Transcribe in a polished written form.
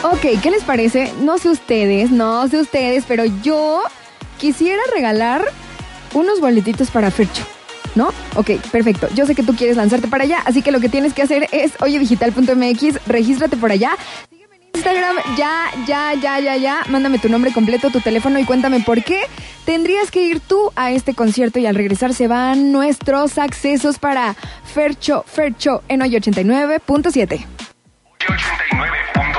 Ok, ¿qué les parece? No sé ustedes, pero yo quisiera regalar unos boletitos para Fercho, ¿no? Ok, perfecto. Yo sé que tú quieres lanzarte para allá, así que lo que tienes que hacer es oyedigital.mx, regístrate por allá. Sígueme en Instagram, ya. Mándame tu nombre completo, tu teléfono y cuéntame por qué tendrías que ir tú a este concierto y al regresar se van nuestros accesos para Fercho en Hoy 89.7.